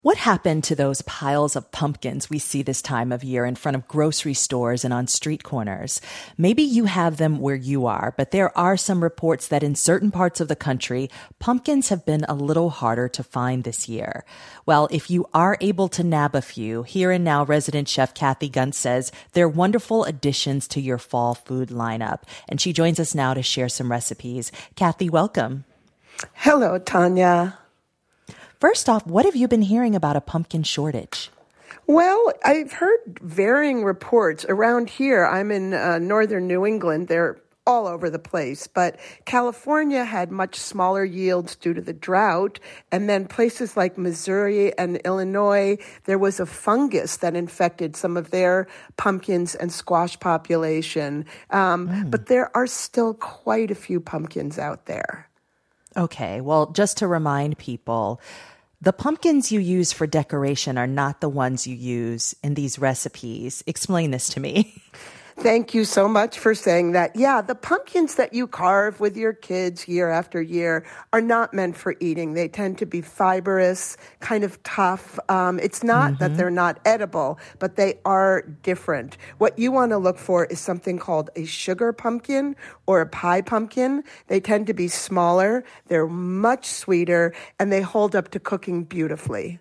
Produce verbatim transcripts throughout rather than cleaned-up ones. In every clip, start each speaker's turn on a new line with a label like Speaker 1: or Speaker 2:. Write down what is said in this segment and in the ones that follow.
Speaker 1: What happened to those piles of pumpkins we see this time of year in front of grocery stores and on street corners? Maybe you have them where you are, but there are some reports that in certain parts of the country, pumpkins have been a little harder to find this year. Well, if you are able to nab a few, Here and Now resident chef Kathy Gunst says they're wonderful additions to your fall food lineup. And she joins us now to share some recipes. Kathy, welcome.
Speaker 2: Hello, Tanya.
Speaker 1: First off, what have you been hearing about a pumpkin shortage?
Speaker 2: Well, I've heard varying reports around here. I'm in uh, northern New England. They're all over the place. But California had much smaller yields due to the drought. And then places like Missouri and Illinois, there was a fungus that infected some of their pumpkins and squash population. Um, mm. But there are still quite a few pumpkins out there.
Speaker 1: Okay, well, just to remind people, the pumpkins you use for decoration are not the ones you use in these recipes. Explain this to me.
Speaker 2: Thank you so much for saying that. Yeah, the pumpkins that you carve with your kids year after year are not meant for eating. They tend to be fibrous, kind of tough. Um, it's not mm-hmm. that they're not edible, but they are different. What you want to look for is something called a sugar pumpkin or a pie pumpkin. They tend to be smaller, they're much sweeter, and they hold up to cooking beautifully.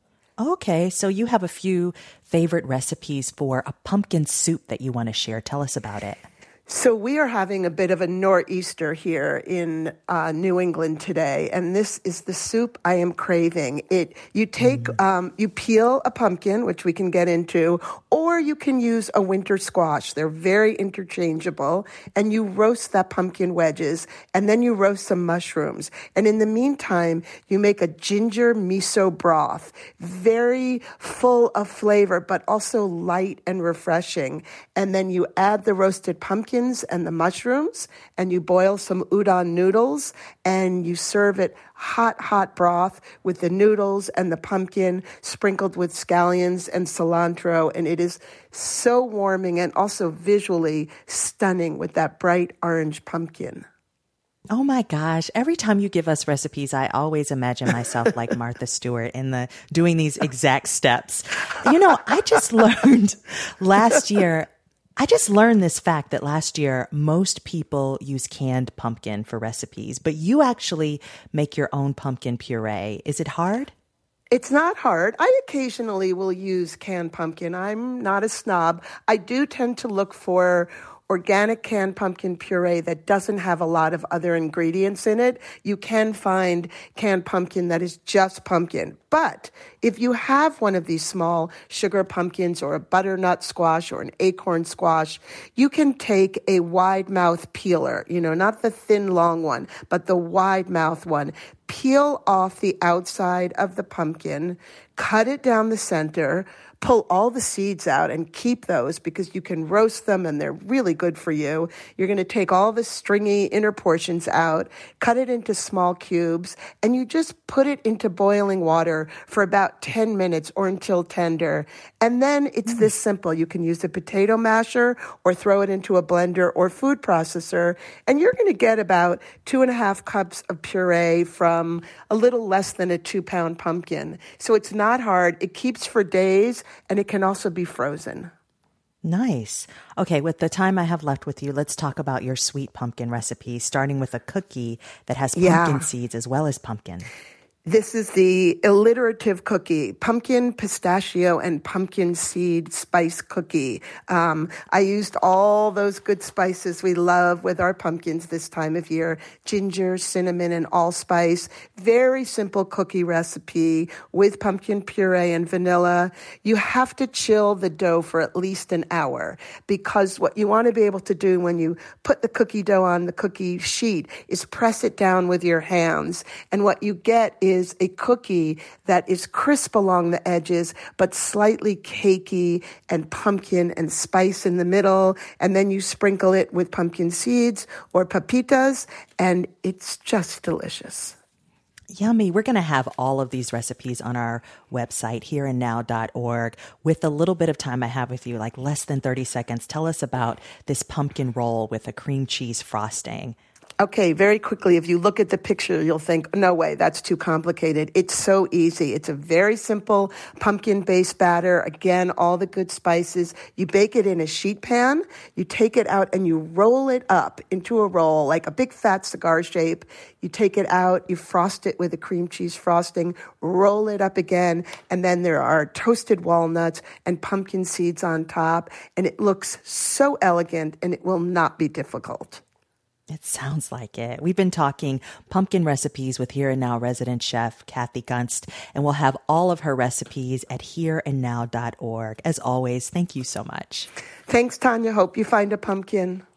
Speaker 1: Okay, so you have a few favorite recipes for a pumpkin soup that you want to share. Tell us about it.
Speaker 2: So we are having a bit of a nor'easter here in uh, New England today, and this is the soup I am craving. It you take mm. um, you peel a pumpkin, which we can get into, or you can use a winter squash. They're very interchangeable, and you roast that pumpkin wedges, and then you roast some mushrooms. And in the meantime, you make a ginger miso broth, very full of flavor, but also light and refreshing. And then you add the roasted pumpkin and the mushrooms, and you boil some udon noodles, and you serve it hot, hot broth with the noodles and the pumpkin sprinkled with scallions and cilantro, and it is so warming and also visually stunning with that bright orange pumpkin.
Speaker 1: Oh my gosh. Every time you give us recipes, I always imagine myself like Martha Stewart in the doing these exact steps. You know, I just learned last year I just learned this fact that last year, most people use canned pumpkin for recipes, but you actually make your own pumpkin puree. Is it hard?
Speaker 2: It's not hard. I occasionally will use canned pumpkin. I'm not a snob. I do tend to look for organic canned pumpkin puree that doesn't have a lot of other ingredients in it. You can find canned pumpkin that is just pumpkin. But if you have one of these small sugar pumpkins or a butternut squash or an acorn squash, you can take a wide mouth peeler, you know, not the thin, long one, but the wide mouth one. Peel off the outside of the pumpkin, cut it down the center, pull all the seeds out and keep those because you can roast them and they're really good for you. You're going to take all the stringy inner portions out, cut it into small cubes, and you just put it into boiling water for about ten minutes or until tender. And then it's mm. this simple. You can use a potato masher or throw it into a blender or food processor, and you're going to get about two and a half cups of puree from a little less than a two pound pumpkin. So it's not hard. It keeps for days. And it can also be frozen.
Speaker 1: Nice. Okay, with the time I have left with you, let's talk about your sweet pumpkin recipe, starting with a cookie that has pumpkin yeah. seeds as well as pumpkin.
Speaker 2: This is the alliterative cookie, pumpkin, pistachio, and pumpkin seed spice cookie. Um, I used all those good spices we love with our pumpkins this time of year, ginger, cinnamon, and allspice. Very simple cookie recipe with pumpkin puree and vanilla. You have to chill the dough for at least an hour because what you want to be able to do when you put the cookie dough on the cookie sheet is press it down with your hands. And what you get is is a cookie that is crisp along the edges, but slightly cakey and pumpkin and spice in the middle. And then you sprinkle it with pumpkin seeds or papitas, and it's just delicious.
Speaker 1: Yummy. We're going to have all of these recipes on our website, here and now dot org. With a little bit of time I have with you, like less than thirty seconds, tell us about this pumpkin roll with a cream cheese frosting.
Speaker 2: Okay, very quickly, if you look at the picture, you'll think, no way, that's too complicated. It's so easy. It's a very simple pumpkin-based batter. Again, all the good spices. You bake it in a sheet pan. You take it out and you roll it up into a roll, like a big fat cigar shape. You take it out, you frost it with a cream cheese frosting, roll it up again, and then there are toasted walnuts and pumpkin seeds on top, and it looks so elegant, and it will not be difficult.
Speaker 1: It sounds like it. We've been talking pumpkin recipes with Here and Now resident chef Kathy Gunst, and we'll have all of her recipes at here and now dot org. As always, thank you so much.
Speaker 2: Thanks, Tanya. Hope you find a pumpkin.